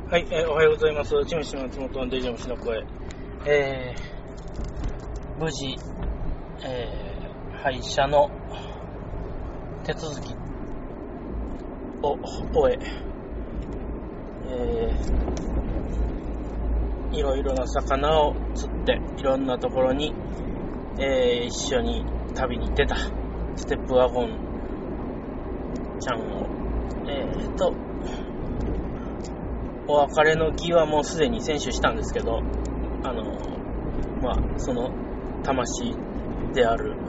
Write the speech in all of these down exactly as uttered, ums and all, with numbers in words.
はい、えー、おはようございます。チムシの松本のデジャムシの声。えー、無事、えー、配車の手続きを終え、えー、いろいろな魚を釣って、いろんなところに、えー、一緒に旅に出たステップワゴンちゃんを、えーと、お別れの儀はもうすでに選手したんですけど、あのまあその魂である、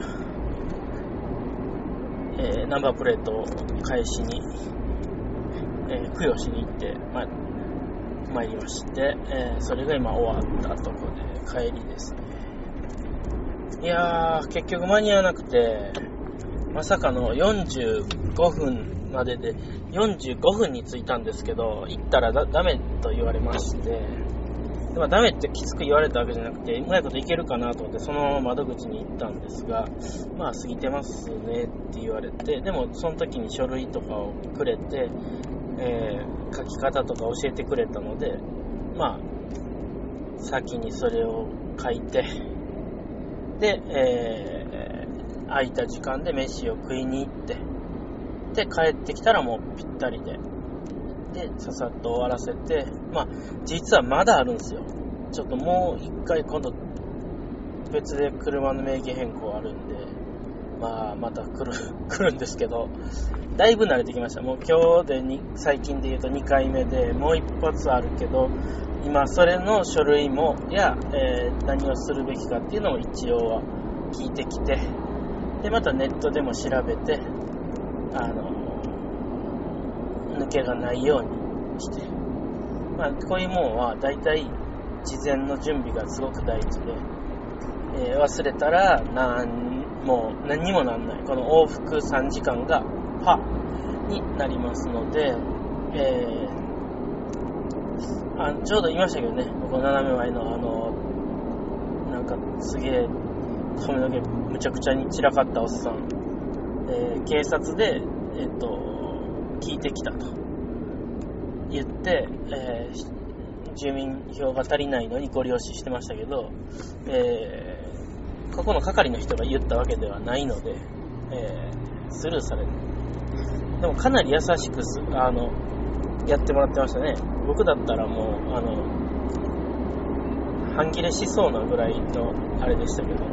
えー、ナンバープレートを返しに、えー、供養しに行って、ま、参りまして、えー、それが今終わったところで帰りですね。いやー、結局間に合わなくて、まさかのよんじゅうごふんまででよんじゅうごふんに着いたんですけど、行ったらだダメと言われまして、でもダメってきつく言われたわけじゃなくて、うまいこといけるかなと思ってその窓口に行ったんですが、まあ過ぎてますねって言われて、でもその時に書類とかをくれて、えー、書き方とか教えてくれたので、まあ先にそれを書いて、で、えー、空いた時間で飯を食いに行って、で帰ってきたらもうぴったりで、でささっと終わらせて、まあ実はまだあるんですよ。ちょっともう一回今度別で車の名義変更あるんで、まあまた来る来るんですけど、だいぶ慣れてきました。もう今日でに最近で言うとにかいめで、もう一発あるけど、今それの書類もや、えー、何をするべきかっていうのも一応は聞いてきて、でまたネットでも調べて、あの抜けがないようにして、まあ、こういうもんはだいたい事前の準備がすごく大事で、えー、忘れたらなんもう何にもなんない、この往復さんじかんがパーになりますので、えー、あちょうど言いましたけどね、この斜め前のあのなんかすげえ髪の毛むちゃくちゃに散らかったおっさん、えー、警察で、えー、と聞いてきたと言って、えー、住民票が足りないのにご了承してましたけど、えー、ここの係の人が言ったわけではないので、えー、スルーされる。でもかなり優しくすあのやってもらってましたね。僕だったらもうあの半切れしそうなぐらいのあれでしたけど、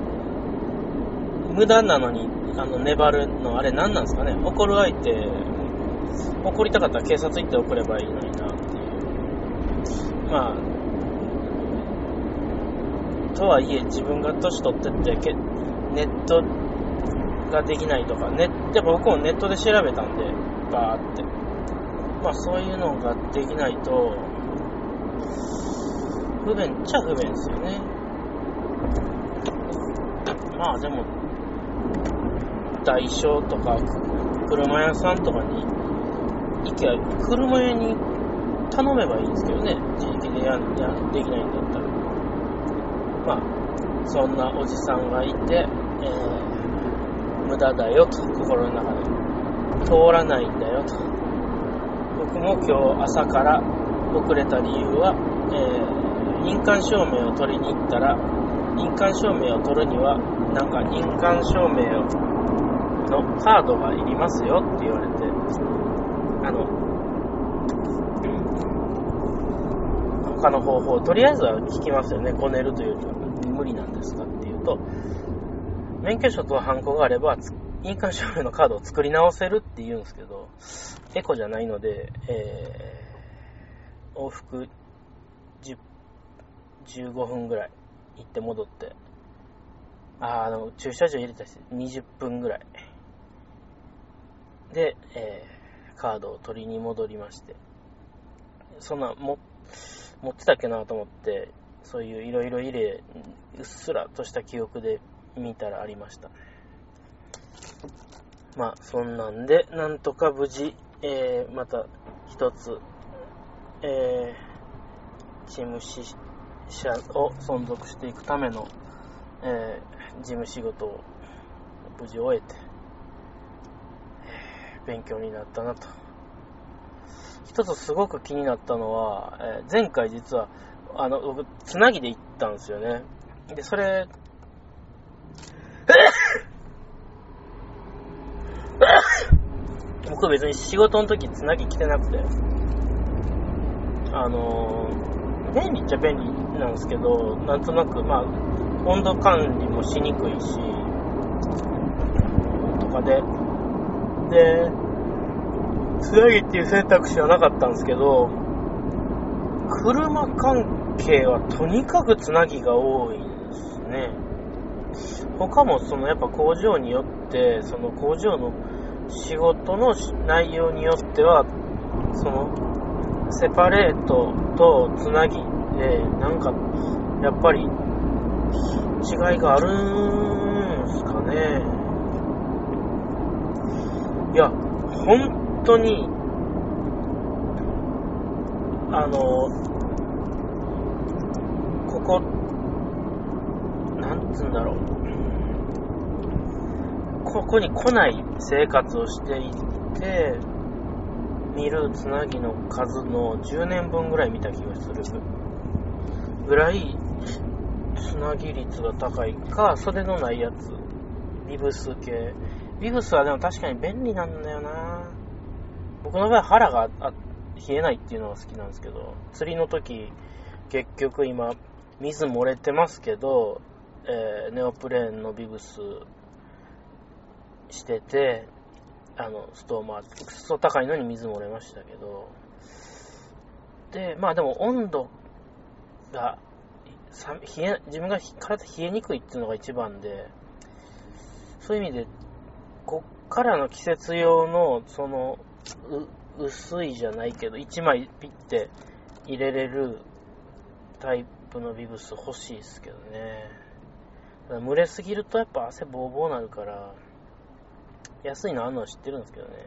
無駄なのにあの粘るのあれ何なんですかね。怒る相手、怒りたかったら警察行って怒ればいいのになっていう。まあとはいえ自分が年取ってってネットができないとか、ね、やっぱ僕もネットで調べたんでバーって、まあそういうのができないと不便っちゃ不便ですよね。まあでも代償とか車屋さんとかに行けば、車屋に頼めばいいんですけどね、自力でやんやできないんだったら。まあそんなおじさんがいて、えー、無駄だよと心の中で、通らないんだよと。僕も今日朝から遅れた理由は、えー、印鑑証明を取りに行ったら、印鑑証明を取るにはなんか印鑑証明のカードがいりますよって言われて、あの他の方法とりあえずは聞きますよね。こねるというよりは無理なんですかっていうと、免許証とハンコがあれば印鑑証明のカードを作り直せるって言うんですけど、エコじゃないので、えー、往復じゅう、じゅうごふんぐらい行って戻って、ああの駐車場入れたしにじゅっぷんぐらいで、えー、カードを取りに戻りまして、そんなも持ってたっけなと思って、そういういろいろ入れうっすらとした記憶で見たらありました。まあそんなんでなんとか無事、えー、また一つ、えー、チーム社を存続していくための、えー、事務仕事を無事終えて、えー、勉強になったなと一つすごく気になったのは、えー、前回実はあの僕つなぎで行ったんですよね。でそれ僕別に仕事の時つなぎ着てなくて、あのー、便利っちゃ便利なんですけど、なんとなくまあ温度管理もしにくいしとかででつなぎっていう選択肢はなかったんですけど、車関係はとにかくつなぎが多いですね。他もそのやっぱ工場によってその工場の仕事の内容によってはそのセパレートとつなぎでなんかやっぱり違いがあるんですかね。いや本当にあのここなんつうんだろう、ここに来ない生活をしていて見るつなぎの数のじゅうねんぶんぐらい見た気がするぐらいつなぎ率が高いか、袖のないやつ、ビブス系。ビブスはでも確かに便利なんだよな。僕の場合腹が冷えないっていうのが好きなんですけど、釣りの時結局今水漏れてますけど、えー、ネオプレーンのビブスしてて、あのストーマークソ高いのに水漏れましたけど、でまあでも温度が冷え自分が体冷えにくいっていうのが一番で、そういう意味でこっからの季節用のその薄いじゃないけどいちまいピッて入れれるタイプのビブス欲しいですけどね。だから蒸れすぎるとやっぱ汗ボーボーなるから安いのあるのは知ってるんですけどね。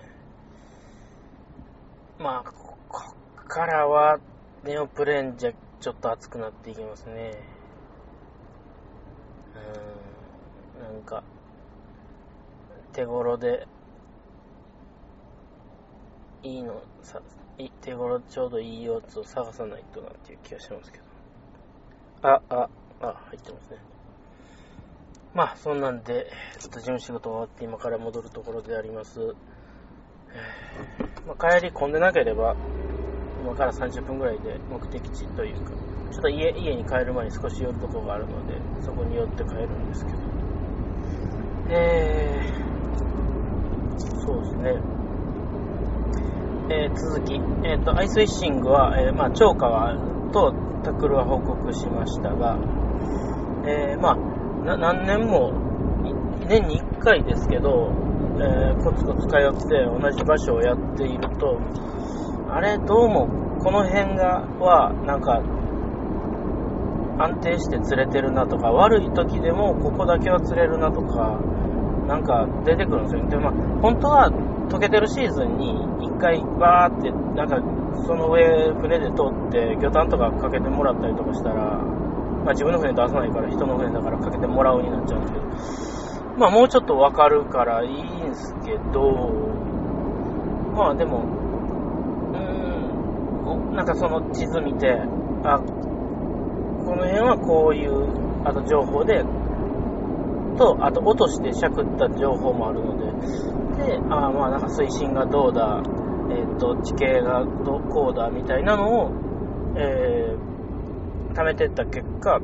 まあここからはネオプレーンじゃちょっと熱くなっていきますね。うーんなんか手頃でいいのさ、手頃ちょうどいいやつを探さないとなっていう気がしますけど。あ、あ、あ、入ってますね。まあそんなんでちょっと事務仕事終わって今から戻るところであります。まあ、帰り混んでなければ今からさんじゅっぷんぐらいで目的地というか、ちょっと 家, 家に帰る前に少し寄るところがあるのでそこに寄って帰るんですけど、えー、そうですね。えー、続き、えーと、アイスフィッシングは、えー、まあ、超川とタクルは報告しましたが、えー、まあ、な何年も、年にいっかいですけど、えー、コツコツ通って同じ場所をやっていると、あれ、どうも、この辺が、は、なんか、安定して釣れてるなとか、悪い時でもここだけは釣れるなとか、なんか出てくるんですよ。で、まあ、本当は、溶けてるシーズンに一回バーってなんかその上船で通って魚探とかかけてもらったりとかしたら、まあ自分の船出さないから人の船だからかけてもらうになっちゃうんですけど、まあもうちょっとわかるからいいんですけど、まあでもうーんなんかその地図見て、あこの辺はこういうあと情報でとあと落としてしゃくった情報もあるので。で、あまあなんか水深がどうだ、えっと地形がどうこうだみたいなのを、えー、貯めてった結果、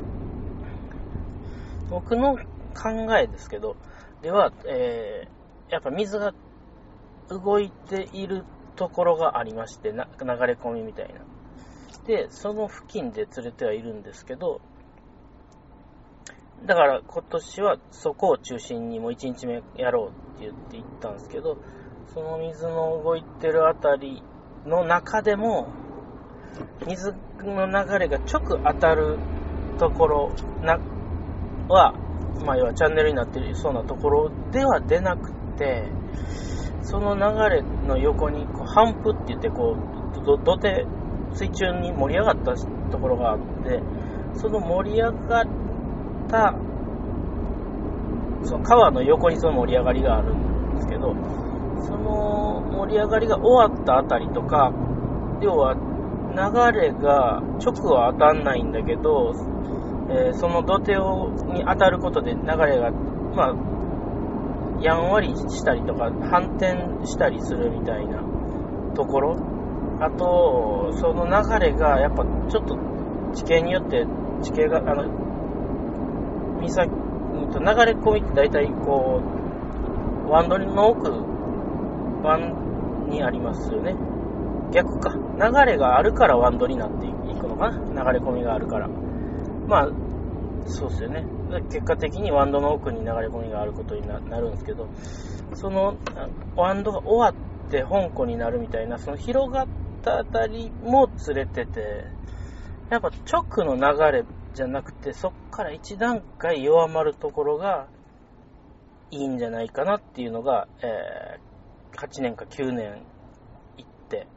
僕の考えですけど、では、えー、やっぱ水が動いているところがありまして、な流れ込みみたいな。で、その付近で釣れてはいるんですけど、だから今年はそこを中心にもういちにちめやろうって言って行ったんですけど、その水の動いてるあたりの中でも水の流れが直当たるところなは、まあ要はチャンネルになっているそうなところでは出なくて、その流れの横にこう反復って言ってこうど土手水中に盛り上がったところがあって、その盛り上がったその川の横にその盛り上がりがあるんですけど、その盛り上がりが終わったあたりとか要は流れが直は当たんないんだけど、えー、その土手をに当たることで流れがまあやんわりしたりとか反転したりするみたいなところ、あとその流れがやっぱちょっと地形によって地形があの岬と流れ込みって大体こう湾取りの奥湾にありますよね。逆か、流れがあるから湾取りになっていくのかな、流れ込みがあるから。まあそうですよね。結果的に湾道の奥に流れ込みがあることになるんですけど、その湾道が終わって本湖になるみたいな、その広がったあたりも釣れてて、やっぱ直の流れじゃなくて、そっから一段階弱まるところがいいんじゃないかなっていうのが、えー、はちねんかきゅうねん行って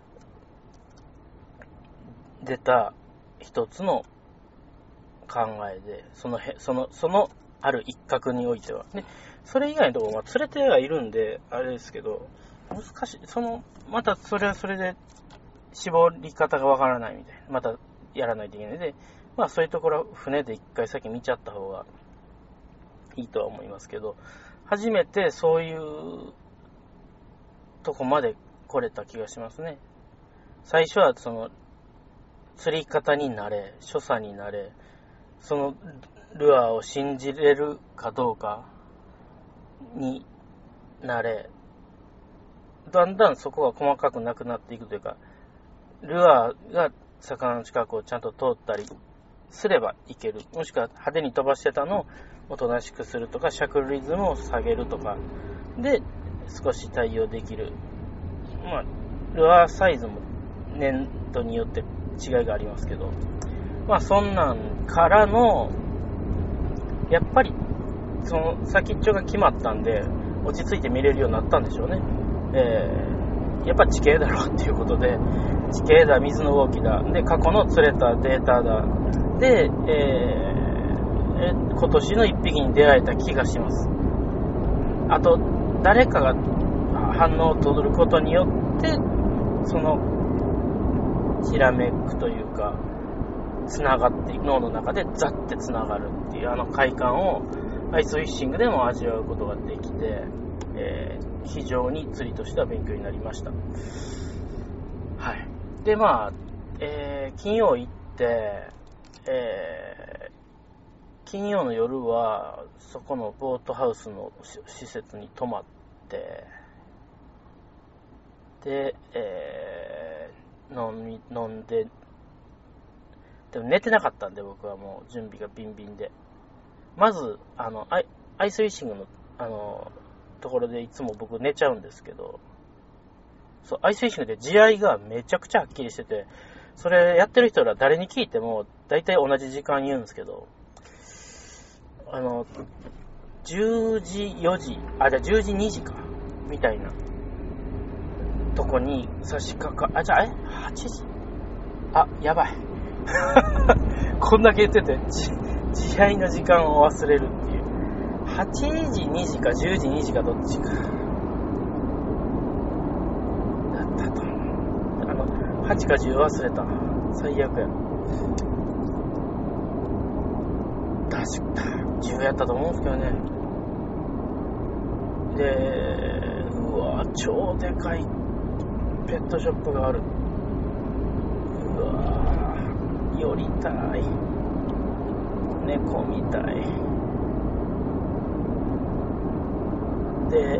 出た一つの考えで、そのへそのそのある一角においてはね、それ以外のところは連れてはいるんであれですけど、難しい。そのまたそれはそれで絞り方がわからないみたいな、またやらないといけないで、まあそういうところは船で一回先見ちゃった方がいいとは思いますけど、初めてそういうとこまで来れた気がしますね。最初はその釣り方になれ、所作になれ、そのルアーを信じれるかどうかになれ、だんだんそこが細かくなくなっていくというか、ルアーが魚の近くをちゃんと通ったりすればいける、もしくは派手に飛ばしてたのをおとなしくするとか、シャクルリズムを下げるとかで少し対応できる。まあルアーサイズも年度によって違いがありますけど、まあそんなんからのやっぱりその先っちょが決まったんで落ち着いて見れるようになったんでしょうね。えー、やっぱ地形だろうっていうことで、地形だ、水の動きだ、で過去の釣れたデータだで、えー、今年の一匹に出会えた気がします。あと誰かが反応を取ることによってそのひらめくというか、つながって脳の中でザッてつながるっていうあの快感をアイスフィッシングでも味わうことができて、えー、非常に釣りとしては勉強になりました。はい。でまあ、えー、金曜行って、えー、金曜の夜はそこのボートハウスの施設に泊まって、で、えー、飲み飲んで、でも寝てなかったんで僕はもう準備がビンビンで、まずあのアイ、アイスフィッシングのあのところでいつも僕寝ちゃうんですけど、そうアイスフィッシングで地合いがめちゃくちゃはっきりしてて、それやってる人ら誰に聞いても大体同じ時間言うんですけど、あのじゅうじよじ、あじゃあじゅうじにじかみたいなとこに差し掛か、あじゃあえはちじ、あやばいこんだけ言ってて地合いの時間を忘れるっていう。はちじにじかじゅうじにじかどっちかだったと思う。あのはちかじゅう忘れた、最悪や。確かじゅうやったと思うんですけどね。でうわ超でかいペットショップがある。うわ寄りたい、猫みたいで、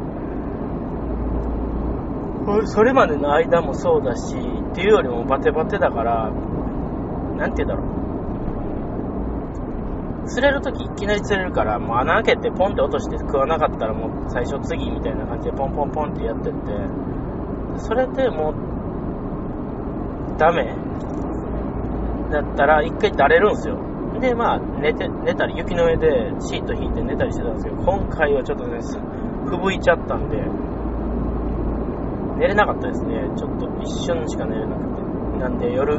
それまでの間もそうだしっていうよりもバテバテだから、なんて言うんだろう、釣れるときいきなり釣れるから、もう穴開けてポンって落として食わなかったらもう最初次みたいな感じでポンポンポンってやってって、それでもうダメだったら一回だれるんですよ。でまあ寝て寝たり雪の上でシート引いて寝たりしてたんですけど、今回はちょっとねふぶいちゃったんで寝れなかったですね。ちょっと一瞬しか寝れなくて、なんで夜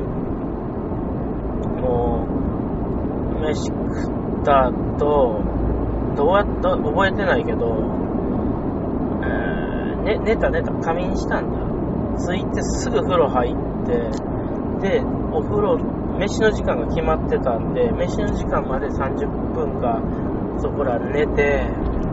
もう飯食った後どうやった覚えてないけど、えー、ね、寝た寝た仮眠したんだ。 着いてすぐ風呂入って、でお風呂飯の時間が決まってたんで、飯の時間までさんじゅっぷんかそこら寝て、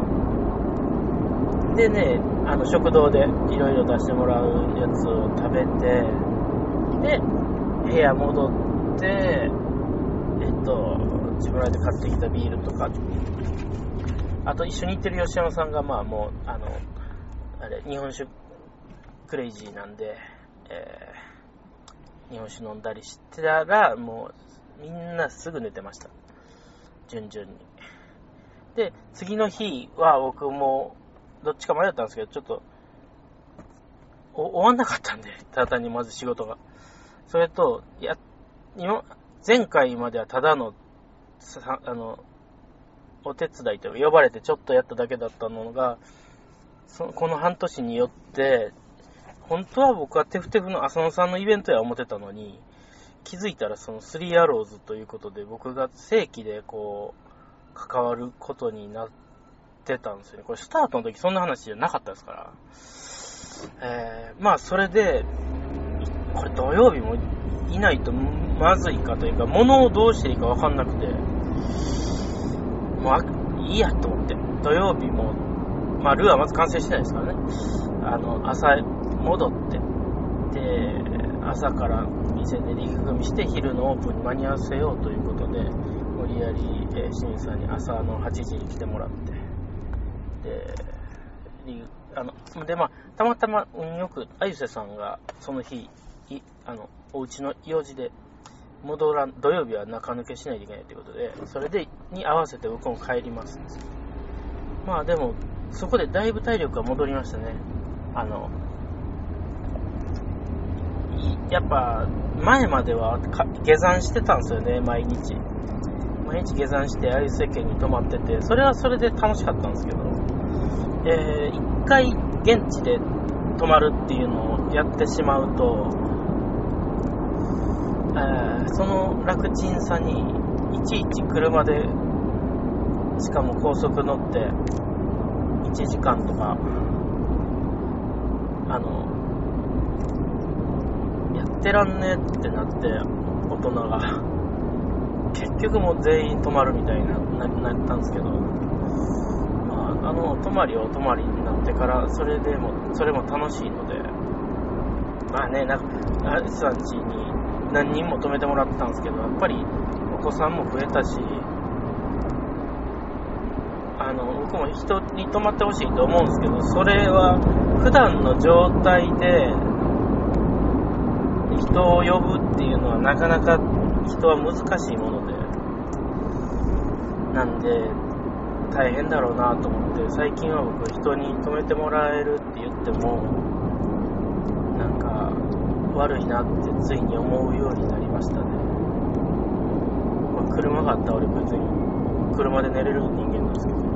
でね、あの食堂でいろいろ出してもらうやつを食べて、で部屋戻って、えっと自分らで買ってきたビールとか、あと一緒に行ってる吉山さんがまあもうあのあれ日本酒クレイジーなんで、えー、日本酒飲んだりしてたら、もうみんなすぐ寝てました、順々に。で次の日は僕もどっちか迷ったんですけど、ちょっと終わんなかったんで、ただ単にまず仕事が、それとや今前回まではただのあのお手伝いというか呼ばれてちょっとやっただけだったのが、そのこの半年によって本当は僕はテフテフの浅野さんのイベントや思ってたのに、気づいたらそのスリーアローズということで僕が正規でこう関わることになってたんですよね。これスタートの時そんな話じゃなかったですから、えー、まあそれでこれ土曜日もいないとまずいかというか、物をどうしていいか分かんなくて、もういいやと思って、土曜日もまあルーはまず完成してないですからね、あの朝戻って、で朝から店でリーグ組みして昼のオープンに間に合わせようということで、無理やり、えー、清水さんに朝のはちじに来てもらって、でリーグあのでまあたまたま運よくあゆせさんがその日いあのお家の用事で戻らん、土曜日は中抜けしないといけないということで、それでに合わせて僕も帰りますんです。まあでもそこでだいぶ体力が戻りましたね。あのやっぱ前までは下山してたんですよね、毎日毎日下山してあゆせ家に泊まってて、それはそれで楽しかったんですけど、えー、一回現地で泊まるっていうのをやってしまうと、えー、その楽ちんさにいちいち車で、しかも高速乗っていちじかんとかあのやってらんねってなって、大人が結局もう全員泊まるみたいななったんですけど、まあ、あの泊まりはお泊まりになってからそれでもそれも楽しいので、まあね、なんかあれさん家に何人も泊めてもらったんですけど、やっぱりお子さんも増えたし、あの僕も人に泊まってほしいと思うんですけど、それは普段の状態で人を呼ぶっていうのはなかなか人は難しいもので、なんで大変だろうなと思って、最近は僕人に泊めてもらえるって言ってもなんか悪いなってついに思うようになりましたね。まあ、車があったら俺別に車で寝れる人間なんですけど、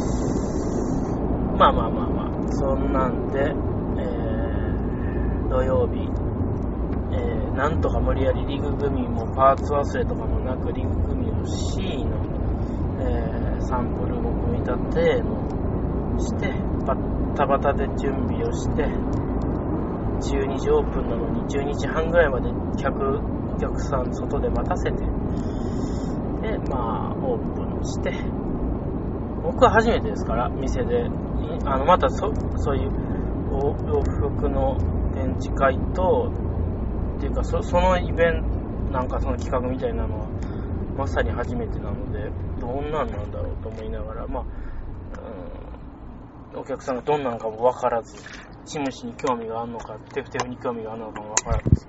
まあまあまあまあそんなんで、えー、土曜日、えー、なんとか無理やりリグ組もパーツ忘れとかもなくリグ組の C の、えー、サンプルも組み立てのしてバッタバタで準備をして、じゅうにじオープンなのにじゅうにじはんぐらいまで客お客さん外で待たせて、でまあオープンして、僕は初めてですから店であのまた そ, そういう洋服の展示会とっていうか そ, そのイベントなんかその企画みたいなのはまさに初めてなので、どんなんなんだろうと思いながら、まあ、うん、お客さんがどんなのかも分からず、チムシに興味があるのかテフテフに興味があるのかも分からず、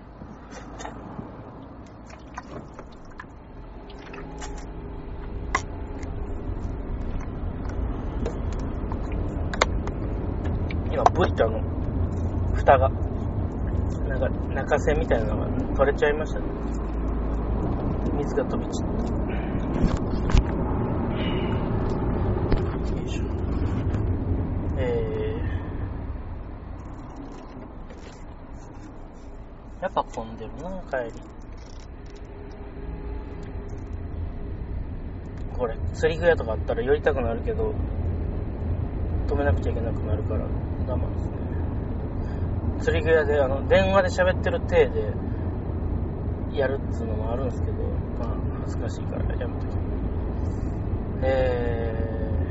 今ブリタの蓋がなんか中線みたいなのが取れちゃいましたね。水が飛び散って、よいしょ、えー、やっぱ混んでるな帰り。これ釣り具屋とかあったら寄りたくなるけど止めなくちゃいけなくなるから我慢ですね。 釣り具屋であの電話で喋ってる体でやるっつうのもあるんですけど、まあ恥ずかしいからやめときます。え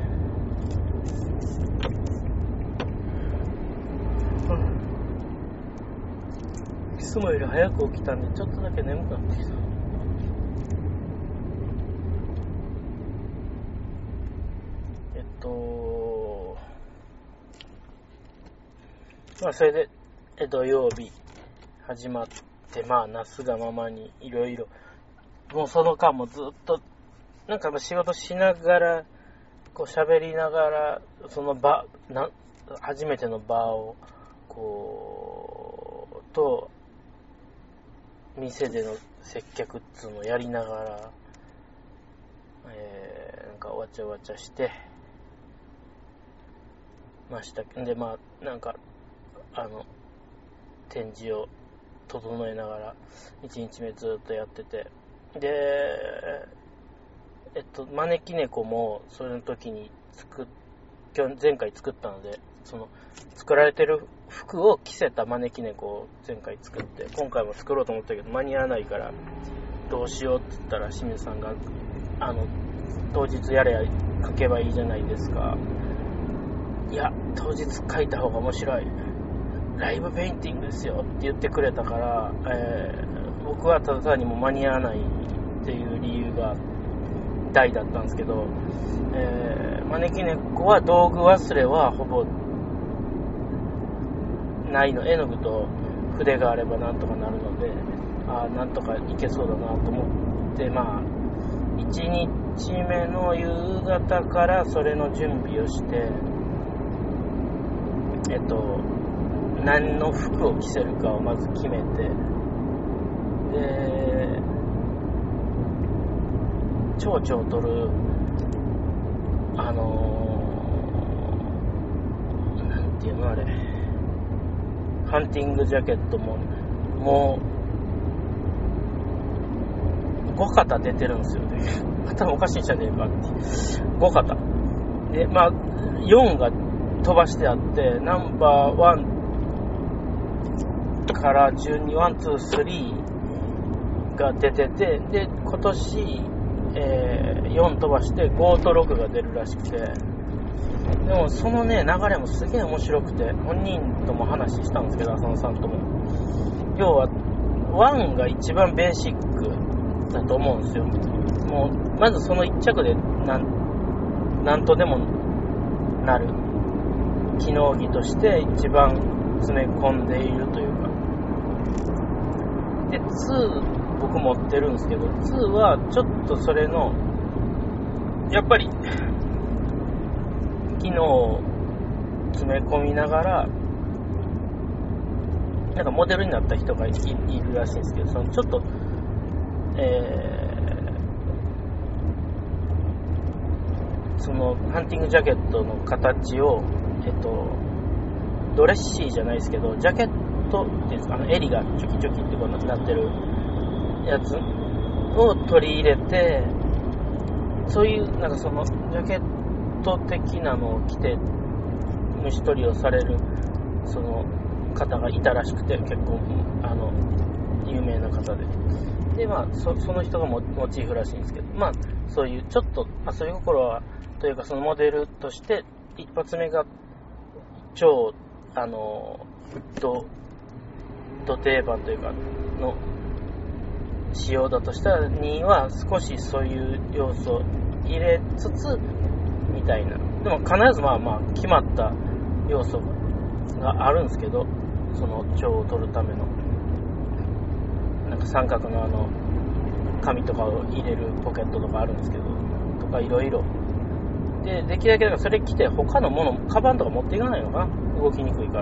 ー、いつもより早く起きたんでちょっとだけ眠くなってきた。えっとまあそれで土曜日始まって、まあなすがままにいろいろ、もうその間もずっとなんか仕事しながらこう喋りながら、その場な初めての場をこうと店での接客っつうのをやりながら、えー、なんかわちゃわちゃしてました。でまあなんかあの展示を整えながらいちにちめずっとやってて、でえっと招き猫もそれの時に作っ前回作ったので、その作られてる服を着せた招き猫を前回作って、今回も作ろうと思ったけど間に合わないからどうしようって言ったら清水さんがあの当日やれや書けばいいじゃないですか。いや当日書いた方が面白い、ライブペインティングですよって言ってくれたから、えー、僕はただ単にも間に合わないっていう理由が大だったんですけど、えー、招き猫は道具忘れはほぼないの。絵の具と筆があればなんとかなるので、あなんとかいけそうだなと思って、まあいちにちめの夕方からそれの準備をして、えっと何の服を着せるかをまず決めて、で蝶々を取るあのー、なんていうのあれハンティングジャケットももうご型出てるんですよね。頭おかしいんじゃねえかってご型で、まあよんが飛ばしてあって、ナンバーワンから順にワン、ツー、スリーが出てて、で今年、えー、よん飛ばしてごとろくが出るらしくて、でもそのね流れもすげえ面白くて、本人とも話したんですけど、浅野さんとも、要はワンが一番ベーシックだと思うんですよ。もうまずその一着でなんなんとでもなる機能技として一番詰め込んでいるというかで、ツー僕持ってるんですけど、ツーはちょっとそれのやっぱり機能を詰め込みながら、なんかモデルになった人が い, いるらしいんですけど、そのちょっと、えー、そのハンティングジャケットの形を、えっと、ドレッシーじゃないですけど、ジャケットっていうんですか、あの襟がチョキチョキってこうなってるやつを取り入れて、そういうなんかそのジャケット的なのを着て虫取りをされるその方がいたらしくて、結構あの有名な方で、でまあ そ, その人がモチーフらしいんですけど、まあそういうちょっと遊び心はというか、そのモデルとして一発目が超あのどど定番というかの仕様だとしたら、には少しそういう要素を入れつつみたいな、でも必ずまあまあ決まった要素があるんですけど、その蝶を取るためのなんか三角のあの紙とかを入れるポケットとかあるんですけど、とかいろいろで、できるだけだからそれ着て他のもの、カバンとか持っていかないのかな、動きにくいから。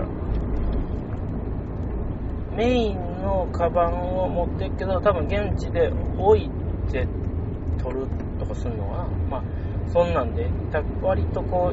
メインのカバンを持っていくけど、多分現地で置いて取るとかするのかな、まあそんなんで割とこ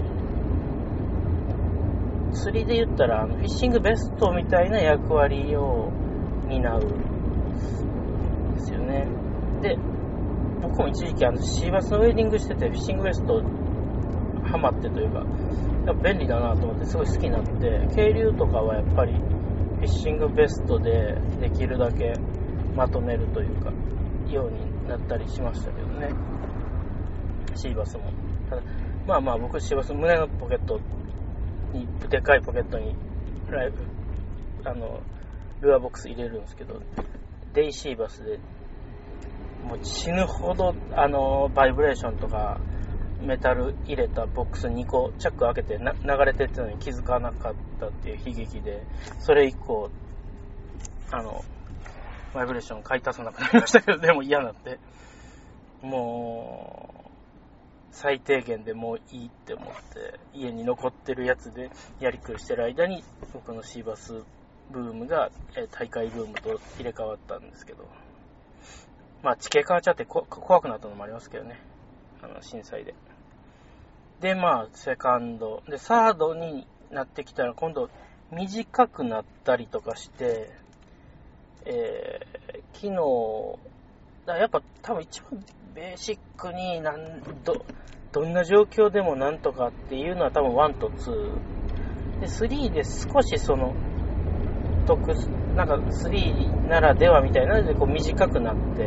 う釣りで言ったらあのフィッシングベストみたいな役割を担うんですよね。で僕も一時期あのシーバスのウェディングしてて、フィッシングベストハマってというか、やっぱ便利だなと思ってすごい好きになって、渓流とかはやっぱりフィィッシングベストでできるだけまとめるというかようになったりしましたけどね、シーバスも。ただまあまあ僕シーバス胸のポケットにでかいポケットにライブあのルアーボックス入れるんですけど、デイシーバスでもう死ぬほどあのバイブレーションとかメタル入れたボックスにこチャック開けてな流れてってのに気づかなかったっていう悲劇で、それ以降あのバイブレーション買い足さなくなりましたけど、でも嫌になってもう最低限でもういいって思って家に残ってるやつでやりくりしてる間に僕のシーバスブームが大会ブームと入れ替わったんですけど、まあ地形変わっちゃってこ怖くなったのもありますけどね、あの震災で。でまあセカンドでサードになってきたら今度短くなったりとかして、えー、昨日だやっぱ多分一番ベーシックになんどどんな状況でもなんとかっていうのは多分ワンとツーでスリーで少しその特なんかスリーならではみたいなのでこう短くなって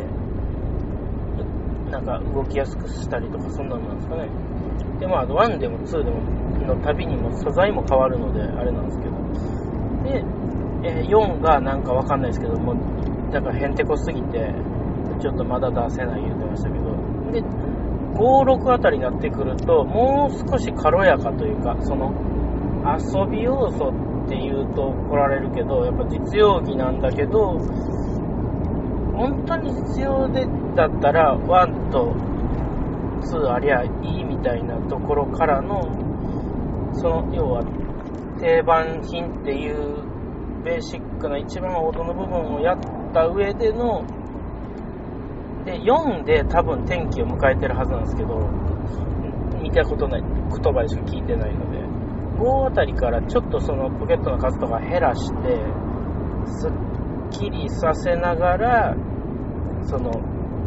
なんか動きやすくしたりとかそんなのなんですかね。でまあワンでもツーでもの旅にも素材も変わるのであれなんですけど、で、えー、よんがなんかわかんないですけどもだからへんてこすぎてちょっとまだ出せない言ってましたけど、でご、ろくあたりになってくるともう少し軽やかというかその遊び要素っていうと来られるけどやっぱ実用着なんだけど本当に必要でだったらワンとツーありゃいいみたいなところからのその要は定番品っていうベーシックな一番王道の部分をやった上でのでよんで多分転機を迎えてるはずなんですけど見たことない言葉でしか聞いてないのでごあたりからちょっとそのポケットの数とか減らしてすっきりさせながらその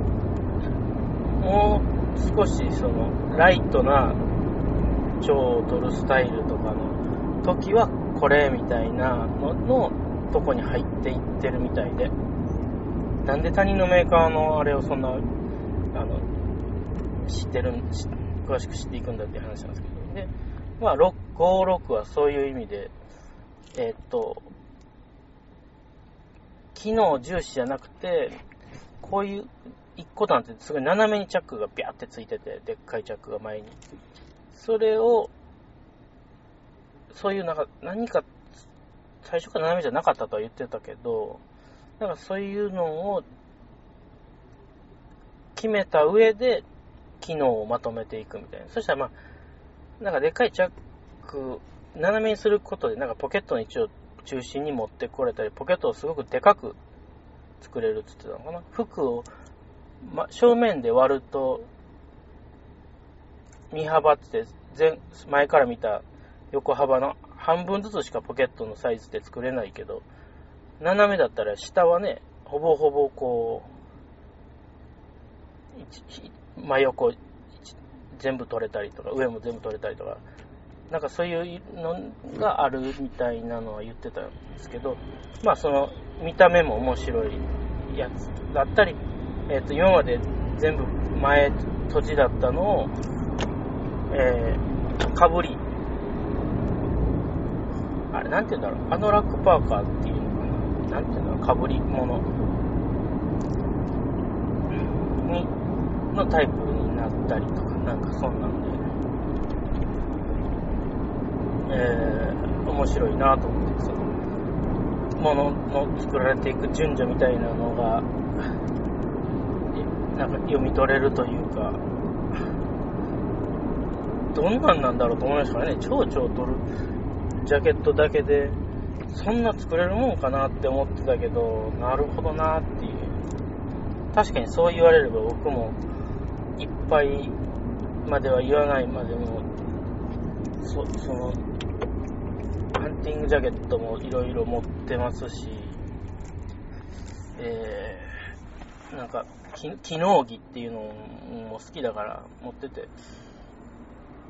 もう少しそのライトな蝶を取るスタイルとかの時はこれみたいなののとこに入っていってるみたいで、なんで他人のメーカーのあれをそんなあの知ってる詳しく知っていくんだっていう話なんですけど、でまあご、ろくはそういう意味でえー、っと機能重視じゃなくてこういういっこだんってすごい斜めにチャックがビャーってついててでっかいチャックが前にそれをそういうなんか何か最初から斜めじゃなかったとは言ってたけどなんかそういうのを決めた上で機能をまとめていくみたいな。そしたらまあなんかでっかいチャック斜めにすることでなんかポケットの位置を中心に持ってこれたりポケットをすごくでかく作れるって言ってたのかな。服を、ま、正面で割ると身幅って前前から見た横幅の半分ずつしかポケットのサイズで作れないけど斜めだったら下はねほぼほぼこう真横全部取れたりとか上も全部取れたりとかなんかそういうのがあるみたいなのは言ってたんですけどまあその見た目も面白いやつだったり、えー、と今まで全部前閉じだったのを、えー、かぶりあれなんて言うんだろうアノラックパーカーっていうのかななんて言うんだろうかぶり物にのタイプになったりとかなんかそんなんでえー、面白いなと思ってそのものの作られていく順序みたいなのがなんか読み取れるというかどんなんなんだろうと思いましたからね。蝶々を取るジャケットだけでそんな作れるもんかなって思ってたけどなるほどなっていう確かにそう言われれば僕もいっぱいまでは言わないまでもそ, そのハンティングジャケットもいろいろ持ってますし、えー、なんか機能着っていうのも好きだから持ってて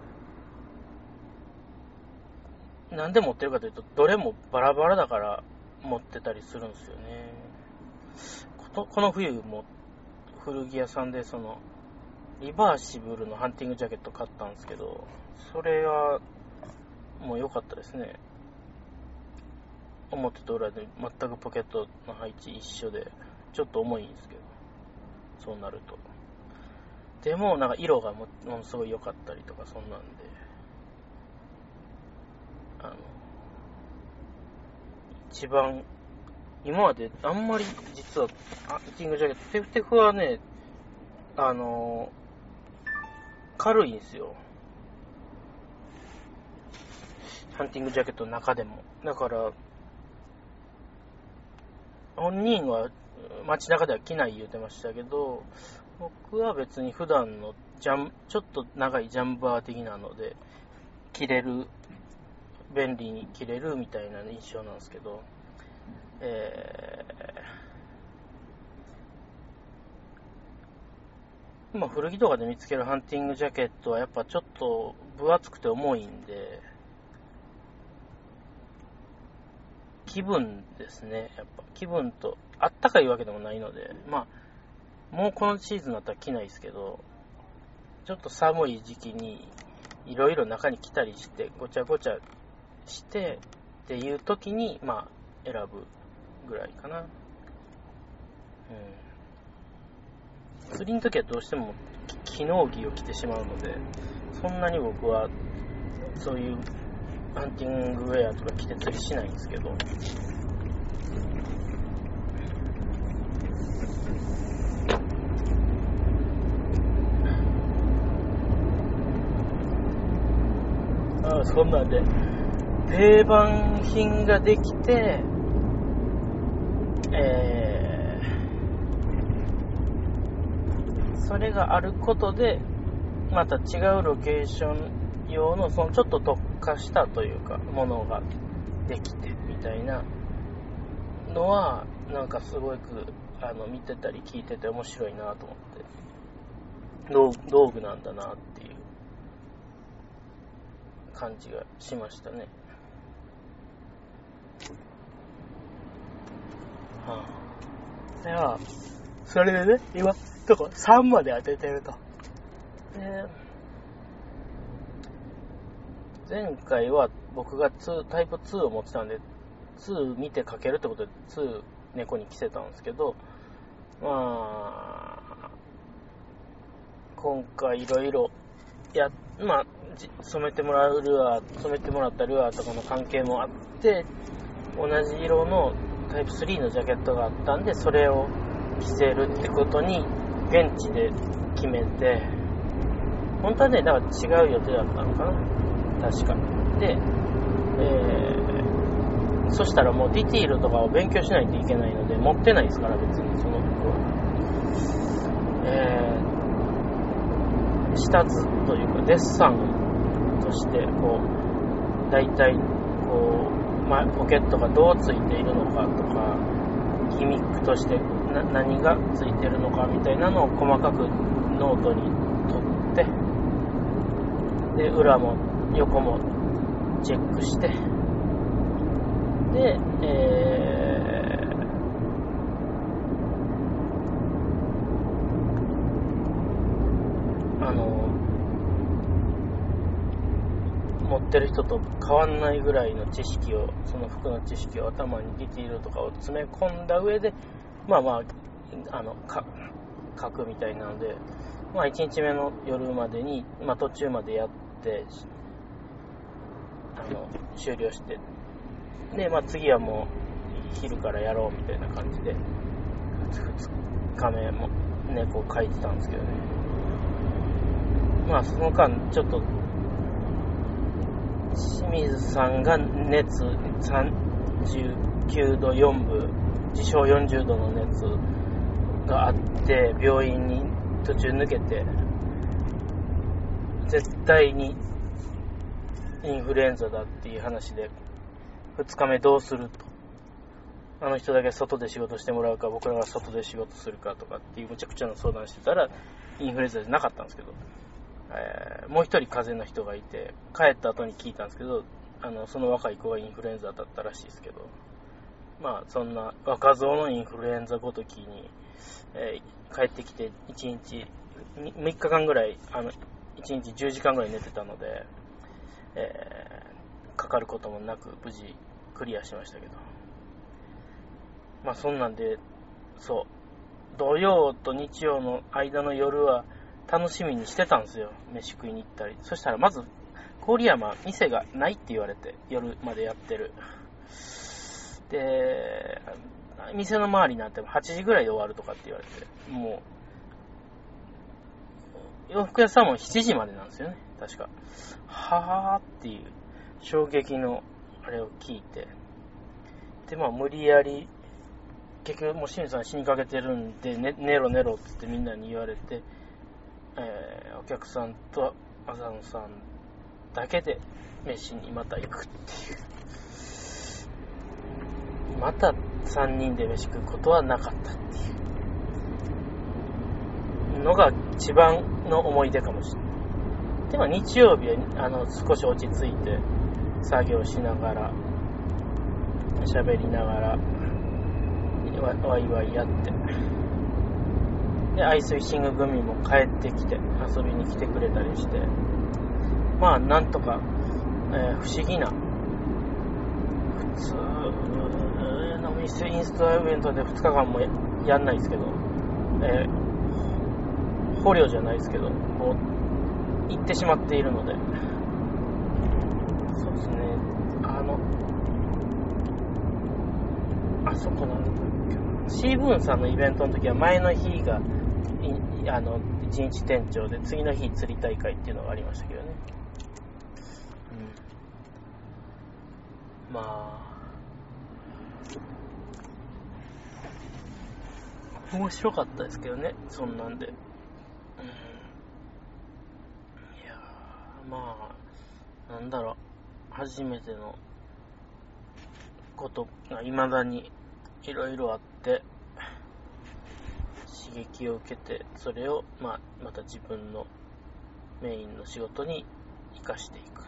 なんで持ってるかというとどれもバラバラだから持ってたりするんですよね。この、この冬も古着屋さんでそのリバーシブルのハンティングジャケット買ったんですけど、それはもう良かったですね。表と裏で全くポケットの配置一緒で、ちょっと重いんですけど、そうなると。でもなんか色が も, ものすごい良かったりとか、そんなんで、あの一番今まであんまり実はハンティングジャケット、テフテフはね、あの軽いんですよ。ハンティングジャケットの中でも。だから本人は街中では着ない言うてましたけど、僕は別に普段のジャンちょっと長いジャンバー的なので着れる、便利に着れるみたいな印象なんですけど、えー、まあ古着とかで見つけるハンティングジャケットはやっぱちょっと分厚くて重いんで、気分ですね。やっぱ気分と、あったかいわけでもないので、まあもうこのシーズンだったら着ないですけど、ちょっと寒い時期にいろいろ中に着たりしてごちゃごちゃしてっていう時にまあ選ぶぐらいかな。うん。釣りの時はどうしても機能着を着てしまうので、そんなに僕はそういうハンティングウェアとか着てたりしないんですけど、ああ、そんなんで定番品ができて、えー、それがあることでまた違うロケーション用のそのちょっと特化したというかものができてみたいなのはなんかすごくあの見てたり聞いてて面白いなと思って、道具なんだなっていう感じがしましたね。はあ、ではそれでね、今とこさんまで当ててると。で前回は僕がにタイプツーを持ってたんで、に見て書けるってことでに猫に着せたんですけど、まあ今回いろいろやまあ染めてもらうルアー染めてもらったルアーとかの関係もあって、同じ色のタイプスリーのジャケットがあったんで、それを着せるってことに現地で決めて、本当はね、だから違う予定だったのかな、確かで、えー、そしたらもうディティールとかを勉強しないといけないので、持ってないですから別にその服は、えー、下図というかデッサンとしてこうだいたいこう、まあ、ポケットがどうついているのかとか、ギミックとしてな何がついているのかみたいなのを細かくノートに取って、で裏も横もチェックして、で、えー、あの持ってる人と変わんないぐらいの知識を、その服の知識を頭にディティールとかを詰め込んだ上で、まあまああのか書くみたいなので、まあいちにちめの夜までに、まあ途中までやってあの終了して、でまあ次はもう昼からやろうみたいな感じでふつかめも猫を描いてたんですけどね。まあその間ちょっと清水さんが熱さんじゅうきゅうどよんぶ、自称よんじゅうどの熱があって病院に途中抜けて、絶対にインフルエンザだっていう話でふつかめどうすると、あの人だけ外で仕事してもらうか僕らが外で仕事するかとかっていうむちゃくちゃな相談してたら、インフルエンザじゃなかったんですけど、えー、もう一人風邪の人がいて、帰った後に聞いたんですけど、あのその若い子がインフルエンザだったらしいですけど、 まあそんな若造のインフルエンザごときに、えー、帰ってきていちにちみっかかんぐらいあのいちにちじゅうじかんぐらい寝てたので、えー、かかることもなく無事クリアしましたけど、まあそんなんで、そう土曜と日曜の間の夜は楽しみにしてたんですよ、飯食いに行ったり。そしたらまず郡山店がないって言われて、夜までやってる。で店の周りなんてはちじぐらいで終わるとかって言われて、もう洋服屋さんもしちじまでなんですよね確か。はーっていう衝撃のあれを聞いて、でまあ無理やり結局もう清水さん死にかけてるんで、ね、寝ろ寝ろってみんなに言われて、えー、お客さんと浅野さんだけで飯にまた行くっていう、またさんにんで飯食うことはなかったっていうのが一番の思い出かもしれない。でも日曜日はあの少し落ち着いて作業しながら喋りながらわ, わいわいやって、でアイスフィッシング組も帰ってきて遊びに来てくれたりして、まあなんとか、えー、不思議な普通の店インスタイベントでふつかかんも や, やんないですけど、えー、捕虜じゃないですけどもう行ってしまっているので、そうですね、あのあそこなんだっけな、シーブーンさんのイベントの時は前の日があのいちにち店長で次の日釣り大会っていうのがありましたけどね、うん、まあ面白かったですけどね、そんなんで、うん、いやまあなんだろう、初めてのことが未だにいろいろあって刺激を受けて、それを、まあ、また自分のメインの仕事に生かしていくっていう、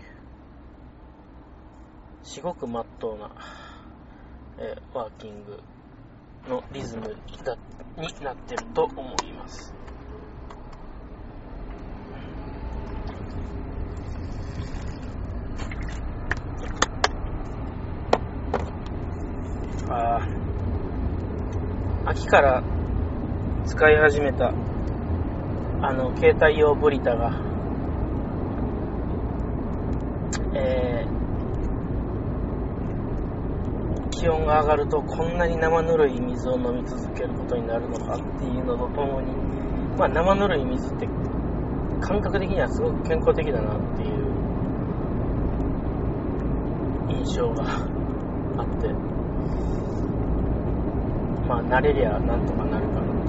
すごくまっとうな、えー、ワーキングのリズムだになってると思います。あ秋から使い始めたあの携帯用ブリタが、えー、気温が上がるとこんなに生ぬるい水を飲み続けることになるのかっていうのとともに、まあ生ぬるい水って感覚的にはすごく健康的だなっていう印象があって、まあ慣れりゃなんとかなるかなと。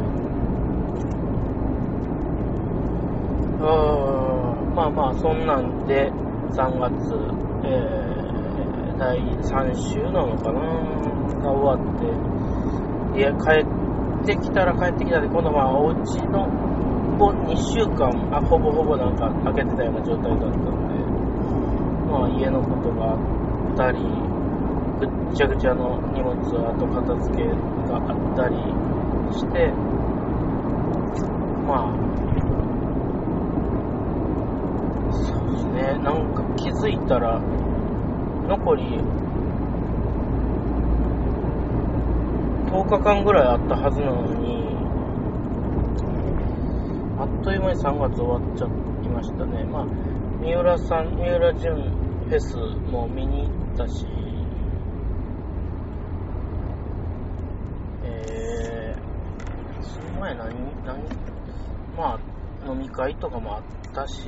あまあまあそんなんでさんがつ、えー、だいさん週なのかなが終わって、いや帰ってきたら帰ってきたで今度はお家のをにしゅうかんあほぼほぼなんか開けてたような状態だったので、まあ家のことがあったりぐっちゃぐちゃの荷物後片付けがあったりして、まあそうですね、なんか気づいたら残りとおかかんぐらいあったはずなのに、あっという間にさんがつ終わっちゃいましたね。まあ三浦さん、三浦淳フェスも見に行ったし、前何何まあ飲み会とかもあったし、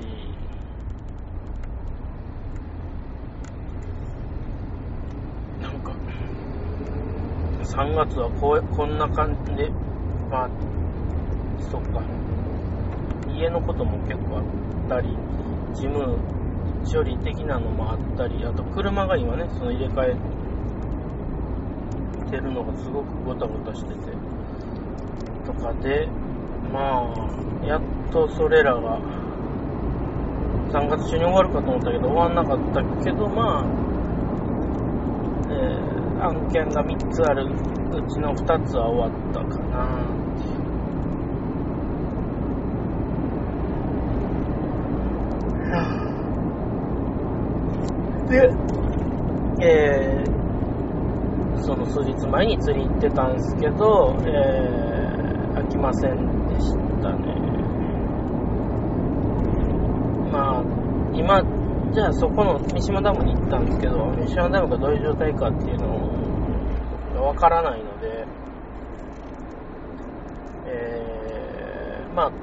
なんかさんがつはこうこんな感じで、まあそっか家のことも結構あったり、事務処理的なのもあったり、あと車が今ねその入れ替えてるのがすごくゴタゴタしててとかで、まあやっとそれらがさんがつ中に終わるかと思ったけど終わんなかったけど、まあ、えー、 案件がみっつあるうちのふたつは終わったかな。で、えー、その数日前に釣り行ってたんですけど、えー、飽きませんでしたね。まあ今じゃあそこの三島ダムに行ったんですけど、三島ダムがどういう状態かっていうのがわからないので、えー、まあ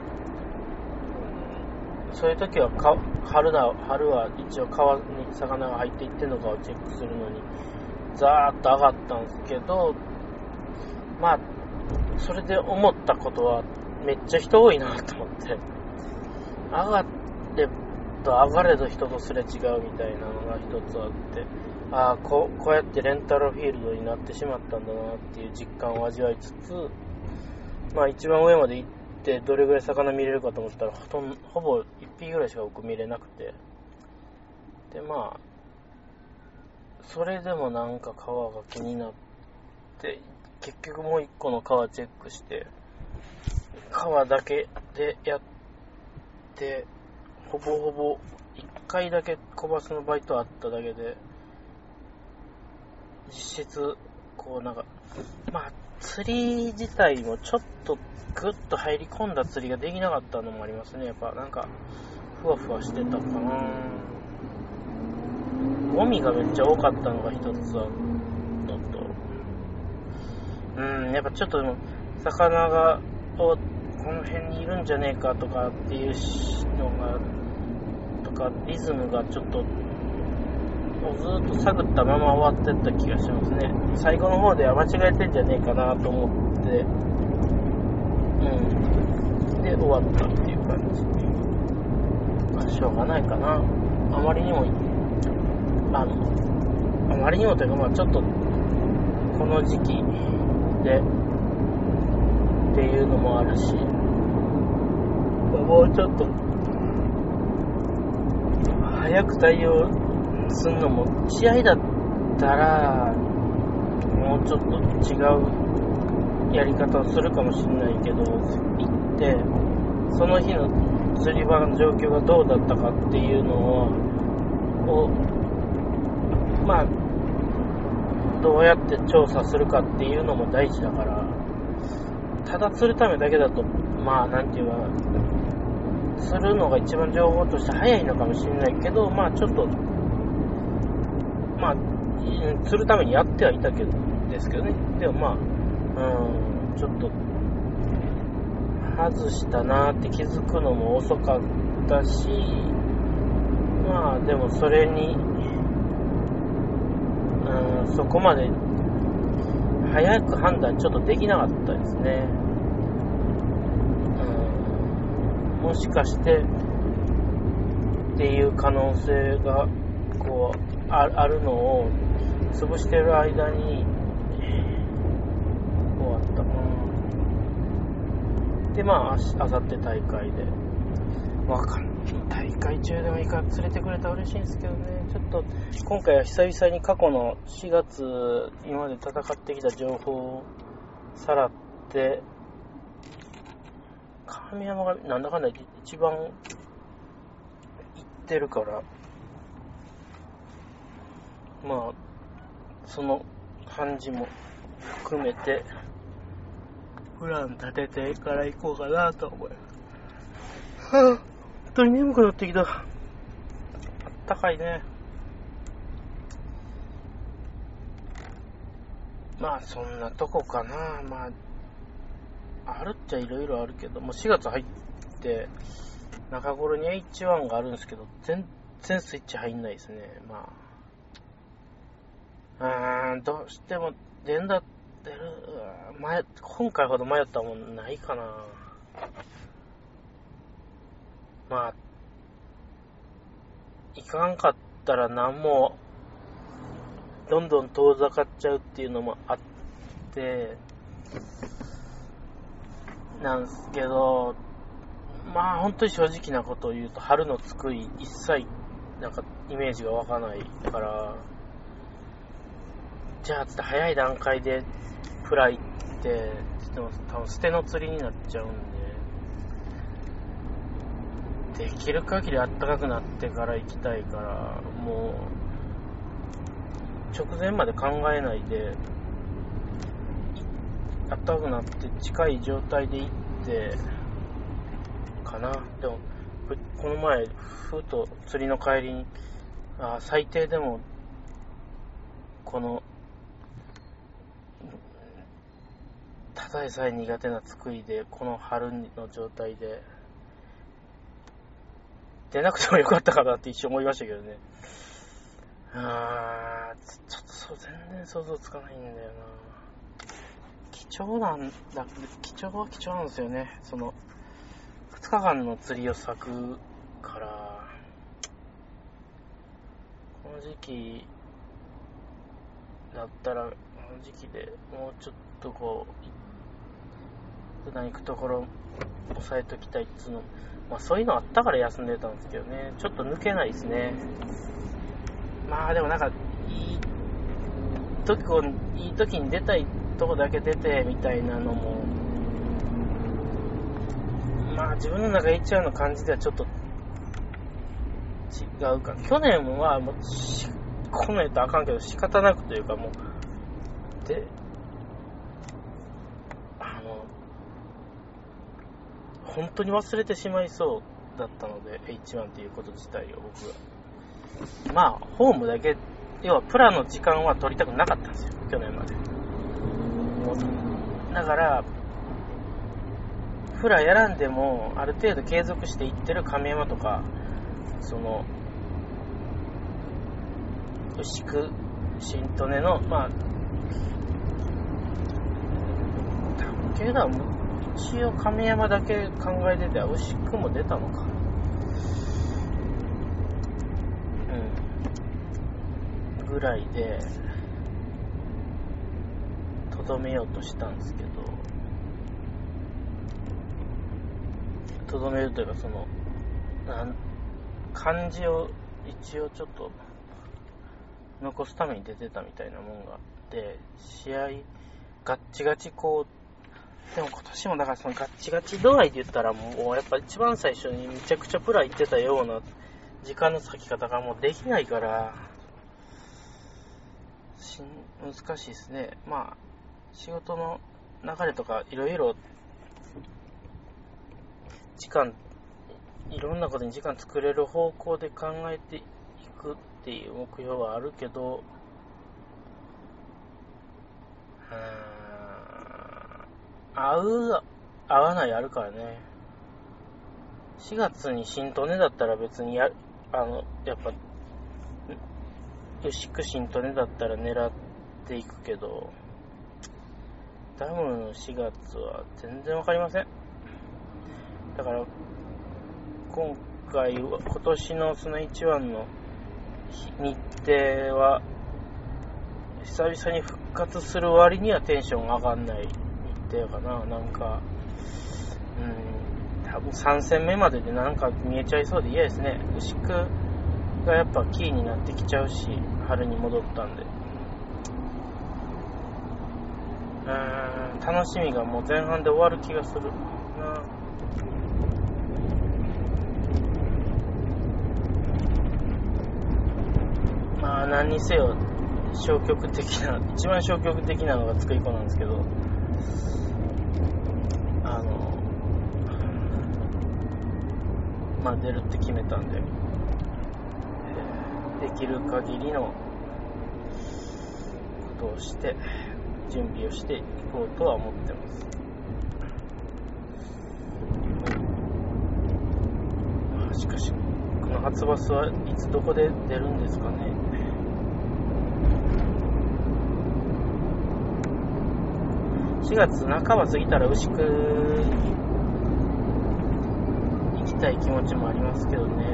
そういう時はか 春だ春は一応川に魚が入っていってるのかをチェックするのにザーッと上がったんですけど、まあそれで思ったことはめっちゃ人多いなと思って、上がってと上がれど人とすれ違うみたいなのが一つあって、ああ こ, こうやってレンタルフィールドになってしまったんだなっていう実感を味わいつつ、まあ一番上まで行ってどれぐらい魚見れるかと思ったらほとんどほぼいっぴきぐらいしか僕見れなくて、でまあそれでもなんか川が気になって結局もう一個の川チェックして川だけでやってほぼほぼいっかいだけ小バスのバイトあっただけで実質こうなんかまあ釣り自体もちょっとグッと入り込んだ釣りができなかったのもありますね。やっぱなんかふわふわしてたかな。ゴミがめっちゃ多かったのが一つあるのと、うんやっぱちょっとでも魚がこの辺にいるんじゃねえかとかっていうのがとかリズムがちょっとずっと探ったまま終わってった気がしますね。最後の方では間違えてんじゃねえかなと思って、うんで終わったっていう感じ。まあしょうがないかな。あまりにもあのあまりにもというかまあちょっとこの時期でっていうのもあるし、もうちょっと早く対応するのも試合だったらもうちょっと違うやり方をするかもしれないけど、行ってその日の釣り場の状況がどうだったかっていうのをまあどうやって調査するかっていうのも大事だから、ただ釣るためだけだとまあなんていうかするのが一番情報として早いのかもしれないけど、まあちょっとまあ釣るためにやってはいたけどですけどね。でもまあうんちょっと外したなって気づくのも遅かったし、まあでもそれにうんそこまで早く判断ちょっとできなかったですね。うんもしかしてっていう可能性がこう あ, あるのを潰してる間に終わったかな。でまああさって大会でわかん大会中でもいいから連れてくれたら嬉しいんですけどね。ちょっと今回は久々に過去のしがつ今まで戦ってきた情報をさらって神山がなんだかんだ一番行ってるからまあその感じも含めてプラン立ててから行こうかなと思います。はぁ、本当に眠くなってきた。あったかいね。まあそんなとこかな。まああるっちゃいろいろあるけど、もうしがつ入って中頃に エイチワン があるんですけど全然スイッチ入んないですね。まあうーんどうしても連打出る前今回ほど迷ったもんないかな。まあいかんかったら何もどんどん遠ざかっちゃうっていうのもあってなんですけど、まあ本当に正直なことを言うと春のつくい一切なんかイメージが湧かないからじゃあつって早い段階でプラ行ってでも多分捨ての釣りになっちゃうんで、できる限り暖かくなってから行きたいから、もう直前まで考えないで暖かくなって近い状態で行ってかな。でもこの前ふと釣りの帰りに、あ最低でもこのただでさえ苦手なつくいでこの春の状態で出なくてもよかったかなって一瞬思いましたけどね。あーちょっとそう全然想像つかないんだよな。貴重なんだ、貴重は貴重なんですよね。そのふつかかんの釣りを咲くから、この時期だったらこの時期でもうちょっとこう普段行くところ抑えときたいっつうの、まあそういうのあったから休んでたんですけどね。ちょっと抜けないですね。まあでもなんかいい時こういい時に出たいとこだけ出てみたいなのも、まあ自分の中で一番の感じではちょっと違うか。去年はもうこのとあかんけど仕方なくというか、もうであの本当に忘れてしまいそうだったので エイチワン っていうこと自体を僕はまあホームだけ、要はプラの時間は取りたくなかったんですよ去年まで。だからプラやらんでもある程度継続していってる亀山とか、その牛久新利根のまあけど一応亀山だけ考えてて、牛久も出たのか、うんぐらいでとどめようとしたんですけど、とどめるというかそのなん漢字を一応ちょっと残すために出てたみたいなもんがあって、試合ガッチガチこう、でも今年もだからそのガッチガチ度合いで言ったらもうやっぱ一番最初にめちゃくちゃプラ行ってたような時間の割き方がもうできないからし難しいですね。まあ仕事の流れとかいろいろ時間いろんなことに時間作れる方向で考えていくっていう目標はあるけど、合う合わないあるからね。しがつに新利根だったら別にやあのやっぱ牛久新利根だったら狙っていくけど、ダムのしがつは全然わかりません。だから今回は今年のそのエイチワンの日程は久々に復活する割にはテンション上がんない日程かな。なんかうん多分さん戦目まででなんか見えちゃいそうで嫌ですね。牛久がやっぱキーになってきちゃうし、春に戻ったんで、うーん楽しみがもう前半で終わる気がするな。まあ何にせよ消極的な一番消極的なのがつくい子なんですけど、あのまあ出るって決めたんで、できる限りのことをして準備をしていこうとは思ってます。まあ、しかしこの初バスはいつどこで出るんですかね。しがつなかば過ぎたら牛久行きたい気持ちもありますけどね。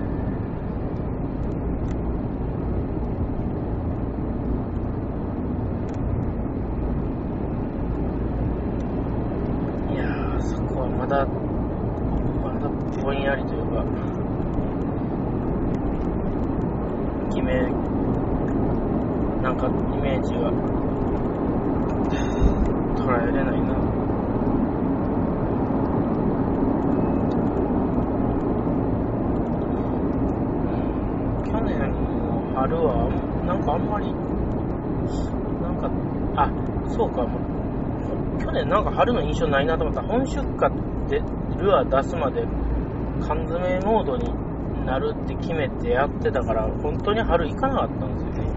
いやーそこはまだまだぼんやりというか決めなんかイメメージが捉えれないな。去年の春はなんかあんまりなんかあそうかもう去年なんか春の印象ないなと思ったら、本出荷でルアー出すまで缶詰モードになるって決めてやってたから、本当に春行かなかったんですよね。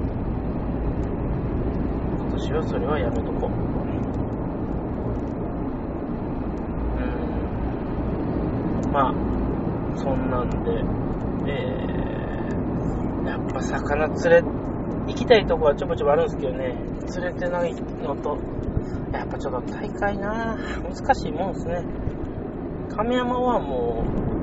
今年はそれはやめとこう。うーんまあそんなんで、えー、やっぱ魚釣れ行きたいとこはちょこちょこあるんですけどね、釣れてないのと、やっぱちょっと大会な難しいもんですね。亀山はも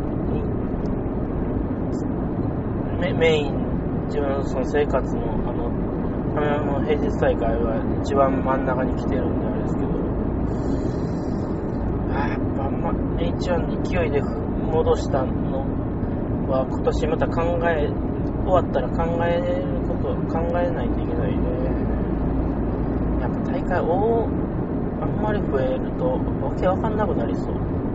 うメ, メイン自分のその生活のあの亀山の平日大会は一番真ん中に来てるんであれですけど、あやっぱ、ま、エイチワン の勢いで戻したのは今年また考え終わったら考えること考えないといけないね。やっぱ大会をあんまり増えるとわけわかんなくなりそう。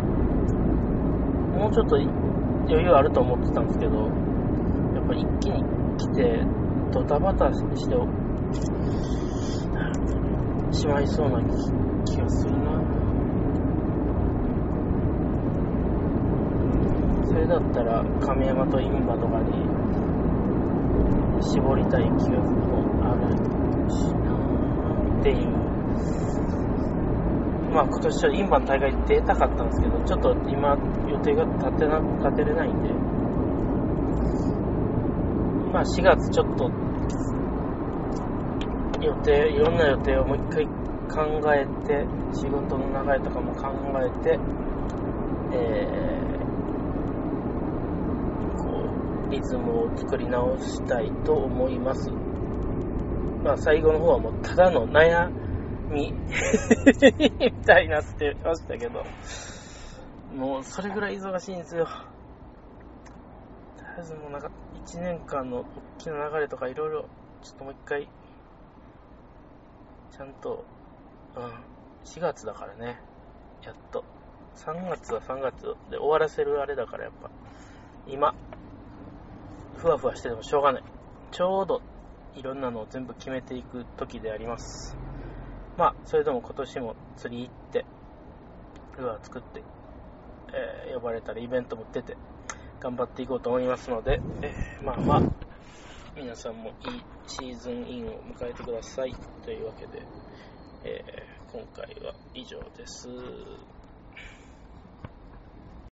もうちょっと余裕あると思ってたんですけど、やっぱ一気に来てドタバタしてしまいそうな気がするな。それだったら亀山と印馬とかに絞りたい気がもあるしなっていう。まあ今年は印馬の大会出たかったんですけど、ちょっと今予定が立てな立てれないんで、まあしがつちょっと予定いろんな予定をもう一回考えて、仕事の流れとかも考えて、えー、こうリズムを作り直したいと思います。まあ最後の方はもうただの悩みみたいになってましたけど、もうそれぐらい忙しいんですよ。とりあえずもうなんかいちねんかんの大きな流れとかいろいろちょっともう一回ちゃんと、うん、しがつだからね、やっとさんがつはさんがつで終わらせるあれだから、やっぱ今ふわふわしててもしょうがない。ちょうどいろんなのを全部決めていく時であります。まあそれでも今年も釣り行ってルアー作って、えー、呼ばれたらイベントも出て頑張っていこうと思いますので、えー、まあまあ皆さんもいいシーズンインを迎えてくださいというわけで、えー、今回は以上です。